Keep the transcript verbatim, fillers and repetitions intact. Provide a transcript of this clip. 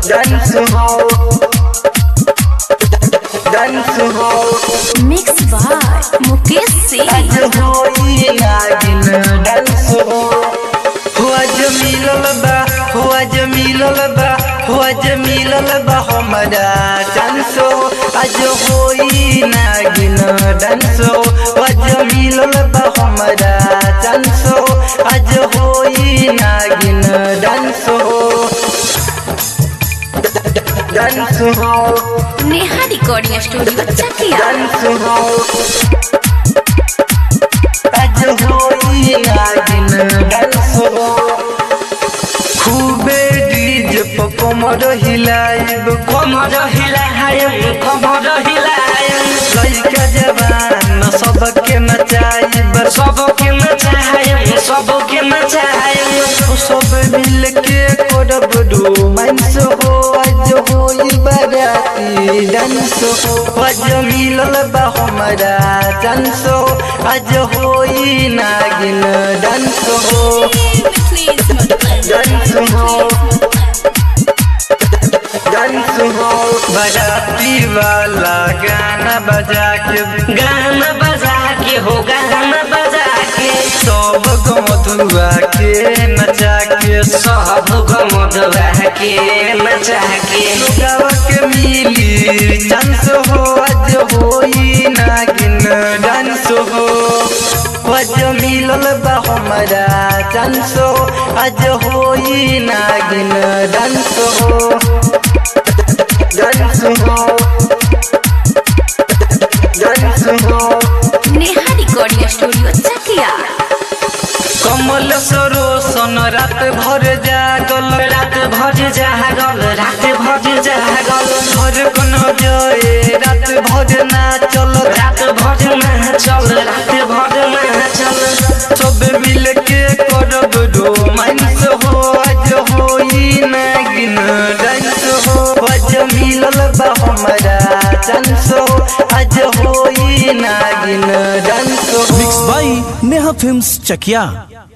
Dance हो dance हो mix by Mukesh Singh. आज होई नागिन डांस हो हुआ जमीलल बा हुआ जमीलल बा हुआ जमीलल बा हमारा चांस हो आज होई नागिन डांस हो हुआ जमीलल बा हमारा चांस हो आज होई नागिन डांस हो डांस हो Neha recording studio Chakia. Dance हो आज होई नागिन डांस हो खूबे डीजे पे कमर हिलाइब कमर हिलाइब कमर हिलाइब लइका जवान सबके नचाइब सबके नचाइब सबके नचाइब सब मिल के करब रोमांस हो आज होई बाराती डांस हो आज मिलल बा हमारा चांस हो आज होई नागिन डांस हो डांस हो डांस हो बाराती वाला गाना बजा के गाना बजा के हो गाना बजा के सब गमधुआ के नचा के सब गमधुआ के नचा के गावा के मिली चांस हो आज होई नागिन डांस हो आज मिलल बा हमारा चांस हो आज होई नागिन डांस हो डांस हो डांस हो नेहा रिकॉर्डिंग स्टूडियो चकिया। कमल सरोसन रात भर जागल रात भर जागल रात भर जागल घर कन जय रात भर नाचल रात भर नाचल रात भर नाचल सब मिल के करब रोमांस हो आज होई नागिन डांस हो आज मिलल बा हमारा चांस हो आज होई नागिन डांस हो। Mix by Neha films Chakiya.